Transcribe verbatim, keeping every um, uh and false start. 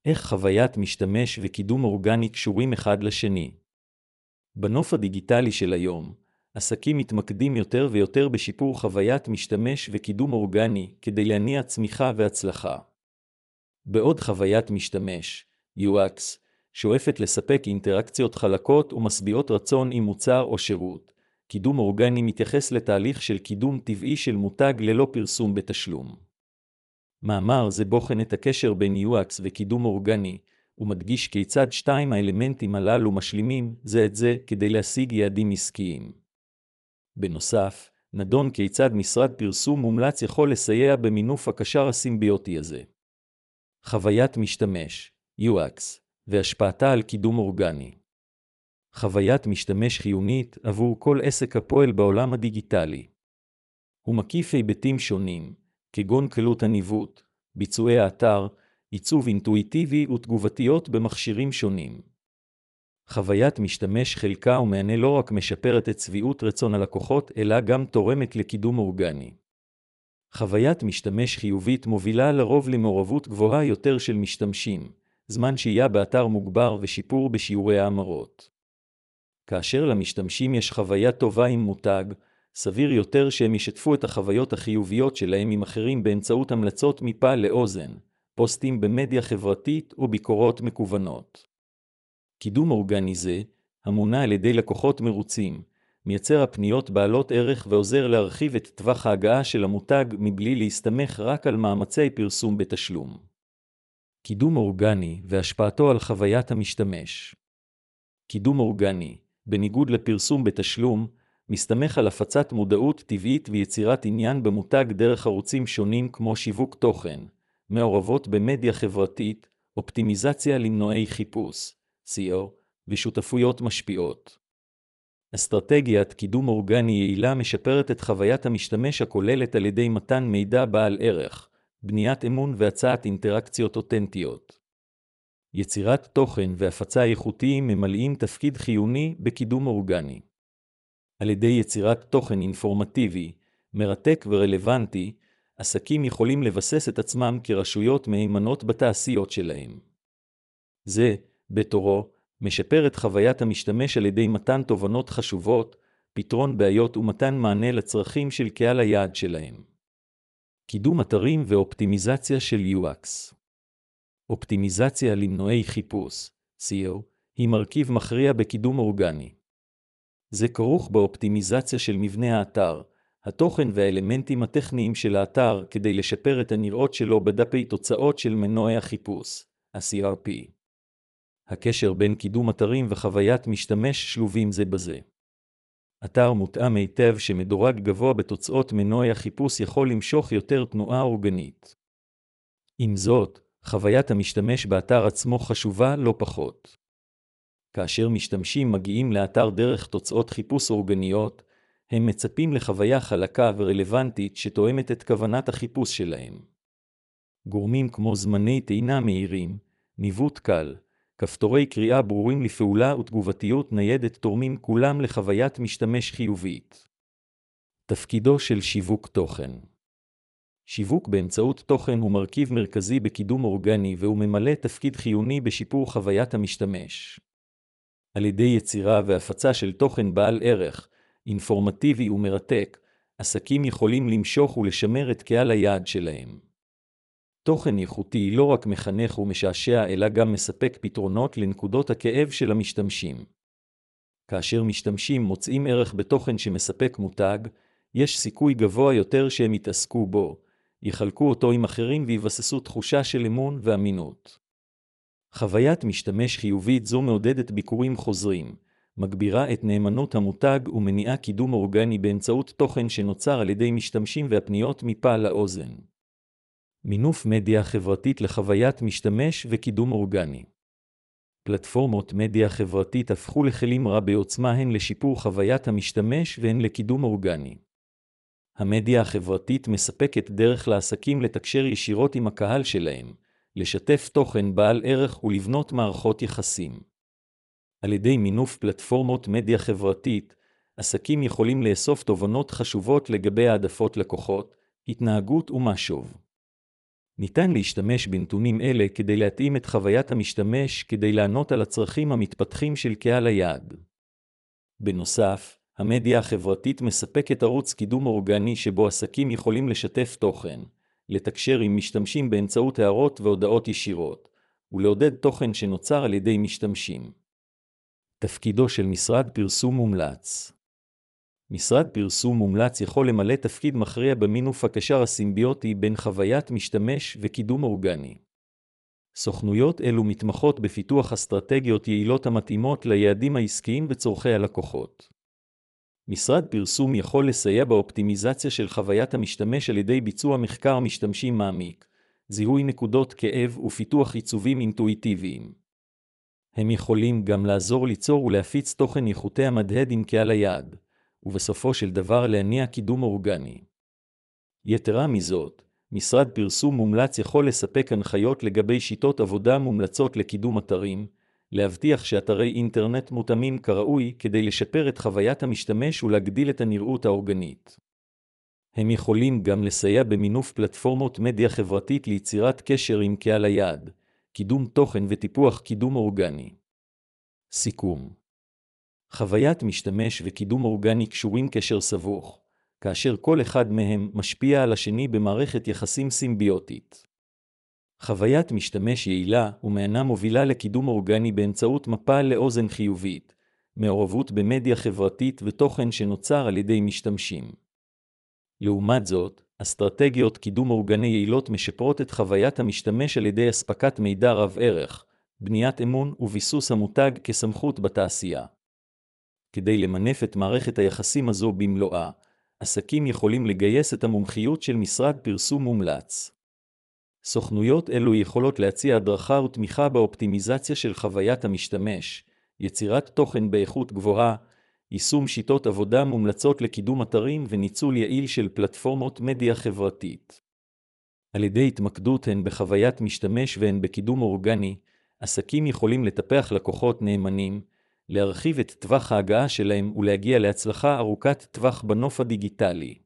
איך חוויית משתמש וקידום אורגני קשורים אחד לשני? בנוף הדיגיטלי של היום, עסקים מתמקדים יותר ויותר בשיפור חוויית משתמש וקידום אורגני כדי להניע צמיחה והצלחה. בעוד חוויית משתמש, יו אקס, שואפת לספק אינטראקציות חלקות ומשביעות רצון עם מוצר או שירות, קידום אורגני מתייחס לתהליך של קידום טבעי של מותג ללא פרסום בתשלום. מאמר זה בוחן את הקשר בין יו אקס וקידום אורגני, ומדגיש כיצד שתיים האלמנטים הללו משלימים זה את זה כדי להשיג יעדים עסקיים. בנוסף, נדון כיצד משרד פרסום מומלץ יכול לסייע במינוף הקשר הסימביוטי הזה. חוויית משתמש, יו אקס, והשפעתה על קידום אורגני. חוויית משתמש חיונית עבור כל עסק הפועל בעולם הדיגיטלי. הוא מקיף היבטים שונים, כגון קלות הניווט, ביצועי האתר, עיצוב אינטואיטיבי ותגובתיות במכשירים שונים. חוויית משתמש חלקה ומענה לא רק משפרת את שביעות רצון הלקוחות, אלא גם תורמת לקידום אורגני. חוויית משתמש חיובית מובילה לרוב למעורבות גבוהה יותר של משתמשים, זמן שהייה באתר מוגבר ושיפור בשיעורי האמרות. כאשר למשתמשים יש חוויה טובה עם מותג, סביר יותר שהם ישתפו את החוויות החיוביות שלהם עם אחרים באמצעות המלצות מפה לאוזן, פוסטים במדיה חברתית או ביקורות מקוונות. קידום אורגני זה, המונע על ידי לקוחות מרוצים, מייצר הפניות בעלות ערך ועוזר להרחיב את טווח ההגעה של המותג מבלי להסתמך רק על מאמצי פרסום בתשלום. קידום אורגני והשפעתו על חוויית המשתמש. קידום אורגני, בניגוד לפרסום בתשלום, מסתמך על הפצת מודעות טבעית ויצירת עניין במותג דרך ערוצים שונים כמו שיווק תוכן, מעורבות במדיה חברתית, אופטימיזציה למנועי חיפוש, סי או, ושותפויות משפיעות. אסטרטגיית קידום אורגני יעילה משפרת את חוויית המשתמש הכוללת על ידי מתן מידע בעל ערך, בניית אמון והצעת אינטראקציות אותנטיות. יצירת תוכן והפצה איכותיים ממלאים תפקיד חיוני בקידום אורגני. על ידי יצירת תוכן אינפורמטיבי, מרתק ורלוונטי, עסקים יכולים לבסס את עצמם כרשויות מהימנות בתעשיות שלהם. זה, בתורו, משפר את חוויית המשתמש על ידי מתן תובנות חשובות, פתרון בעיות ומתן מענה לצרכים של קהל היעד שלהם. קידום אתרים ואופטימיזציה של יו אקס. אופטימיזציה למנועי חיפוש, סי או, היא מרכיב מכריע בקידום אורגני. זה כרוך באופטימיזציה של מבנה האתר, התוכן והאלמנטים הטכניים של האתר כדי לשפר את הנראות שלו בדפי תוצאות של מנועי החיפוש, ה-סי אר פי. הקשר בין קידום אתרים וחוויית משתמש שלובים זה בזה. אתר מותאם היטב שמדורג גבוה בתוצאות מנועי החיפוש יכול למשוך יותר תנועה אורגנית. עם זאת, חוויית המשתמש באתר עצמו חשובה לא פחות. כאשר משתמשים מגיעים לאתר דרך תוצאות חיפוש אורגניות, הם מצפים לחוויה חלקה ורלוונטית שתואמת את כוונת החיפוש שלהם. גורמים כמו זמני טעינה מהירים, ניווט קל, כפתורי קריאה ברורים לפעולה ותגובתיות ניידת תורמים כולם לחוויית משתמש חיובית. תפקידו של שיווק תוכן. שיווק באמצעות תוכן הוא מרכיב מרכזי בקידום אורגני והוא ממלא תפקיד חיוני בשיפור חוויית המשתמש. על ידי יצירה והפצה של תוכן בעל ערך, אינפורמטיבי ומרתק, עסקים יכולים למשוך ולשמר את קהל היעד שלהם. תוכן איכותי לא רק מחנך ומשעשע אלא גם מספק פתרונות לנקודות הכאב של המשתמשים. כאשר משתמשים מוצאים ערך בתוכן שמספק מותג, יש סיכוי גבוה יותר שהם יתעסקו בו, יחלקו אותו עם אחרים ויבססו תחושה של אמון ואמינות. חוויית משתמש חיובית זו מעודדת ביקורים חוזרים, מגבירה את נאמנות המותג ומניעה קידום אורגני באמצעות תוכן שנוצר על ידי משתמשים והפניות מפה לאוזן. מינוף מדיה חברתית לחוויית משתמש וקידום אורגני. פלטפורמות מדיה חברתית הפכו לכלים רבי עוצמה הן לשיפור חוויית המשתמש והן לקידום אורגני. המדיה החברתית מספקת דרך לעסקים לתקשר ישירות עם הקהל שלהם, לשתף תוכן בעל ערך ולבנות מערכות יחסים. על ידי מינוף פלטפורמות מדיה חברתית, עסקים יכולים לאסוף תובנות חשובות לגבי העדפות לקוחות, התנהגות ומשוב. ניתן להשתמש בנתונים אלה כדי להתאים את חוויית המשתמש כדי לענות על הצרכים המתפתחים של קהל היעד. בנוסף, המדיה החברתית מספקת ערוץ קידום אורגני שבו עסקים יכולים לשתף תוכן, לתקשר עם משתמשים באמצעות הערות והודעות ישירות, ולעודד תוכן שנוצר על ידי משתמשים. תפקידו של משרד פרסום מומלץ. משרד פרסום מומלץ יכול למלא תפקיד מכריע במינוף הקשר הסימביוטי בין חוויית משתמש וקידום אורגני. סוכנויות אלו מתמחות בפיתוח אסטרטגיות יעילות המתאימות ליעדים העסקיים וצורכי הלקוחות. משרד פרסום יכול לסייע באופטימיזציה של חוויית המשתמש על ידי ביצוע מחקר משתמשים מעמיק, זיהוי נקודות כאב ופיתוח עיצובים אינטואיטיביים. הם יכולים גם לעזור ליצור ולהפיץ תוכן איכותי המדהד עם קהל היעד, ובסופו של דבר להניע קידום אורגני. יתרה מזאת, משרד פרסום מומלץ יכול לספק הנחיות לגבי שיטות עבודה מומלצות לקידום אתרים, להבטיח שאתרי אינטרנט מותאמים כראוי כדי לשפר את חוויית המשתמש ולהגדיל את הנראות האורגנית. הם יכולים גם לסייע במינוף פלטפורמות מדיה חברתית ליצירת קשר עם קהל היעד, קידום תוכן וטיפוח קידום אורגני. סיכום. חוויית משתמש וקידום אורגני קשורים קשר סבוך, כאשר כל אחד מהם משפיע על השני במערכת יחסים סימביוטית. חוויית משתמש יעילה ומהנה מובילה לקידום אורגני באמצעות מפה לאוזן חיובית, מעורבות במדיה חברתית ותוכן שנוצר על ידי משתמשים. לעומת זאת, אסטרטגיות קידום אורגני יעילות משפרות את חוויית המשתמש על ידי אספקת מידע רב ערך, בניית אמון וביסוס המותג כסמכות בתעשייה. כדי למנף את מערכת היחסים הזו במלואה, עסקים יכולים לגייס את המומחיות של משרד פרסום מומלץ. סוכנויות אלו יכולות להציע הדרכה ותמיכה באופטימיזציה של חוויית המשתמש, יצירת תוכן באיכות גבוהה, יישום שיטות עבודה מומלצות לקידום אתרים וניצול יעיל של פלטפורמות מדיה חברתית. על ידי התמקדות הן בחוויית משתמש והן בקידום אורגני, עסקים יכולים לטפח לקוחות נאמנים, להרחיב את טווח ההגעה שלהם ולהגיע להצלחה ארוכת טווח בנוף הדיגיטלי.